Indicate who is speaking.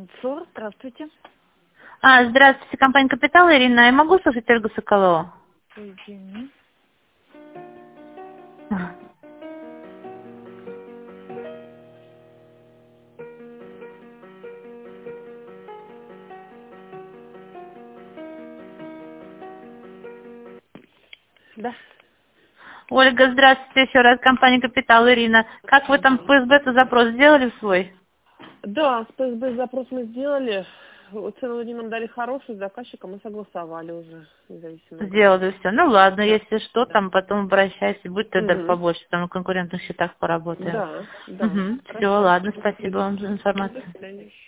Speaker 1: ЦОР, здравствуйте.
Speaker 2: Здравствуйте, компания «Капитал», Ирина. Я могу слушать Ольгу Соколову?
Speaker 1: Извини. Да.
Speaker 2: Ольга, здравствуйте еще раз, компания «Капитал», Ирина. Как вы там в ФСБ-то запрос сделали свой?
Speaker 1: Да, с ПСБ запрос мы сделали. Цену они нам дали хорошую, с заказчиком мы согласовали уже, независимо от
Speaker 2: Сделали все. Ну ладно,
Speaker 1: Да,
Speaker 2: если что,
Speaker 1: да.
Speaker 2: там потом обращайся, будет тогда
Speaker 1: Мгм.
Speaker 2: побольше, там на конкурентных счетах поработаем.
Speaker 1: Да, да.
Speaker 2: Все,
Speaker 1: Хорошо.
Speaker 2: ладно, спасибо вам за
Speaker 1: До
Speaker 2: информацию.
Speaker 1: свидания.